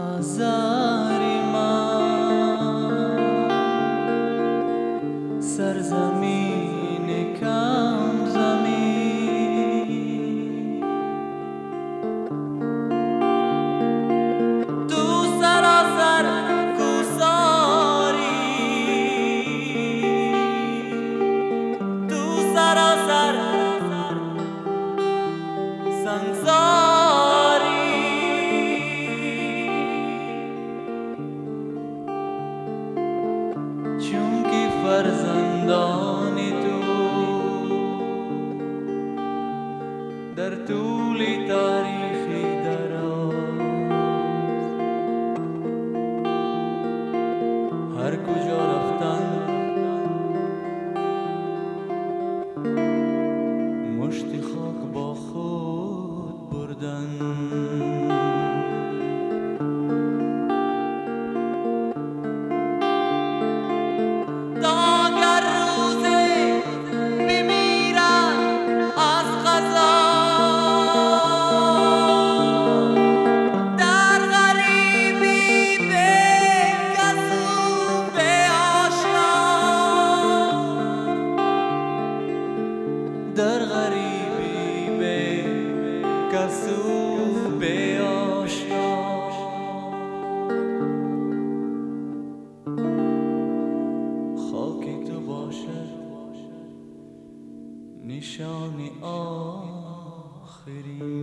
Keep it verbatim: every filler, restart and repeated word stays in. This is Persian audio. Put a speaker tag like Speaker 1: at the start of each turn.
Speaker 1: آذری من سرزمین کم زمین تو سراسر کوساری تو سراسر سنگساری چونکی فرزندانی تو در طول تاریخی دراز هر کجا رفتن مشتی خاک با خود بردن در غریبی به کسو به آشنا خاکی تو باشد نشانی آخری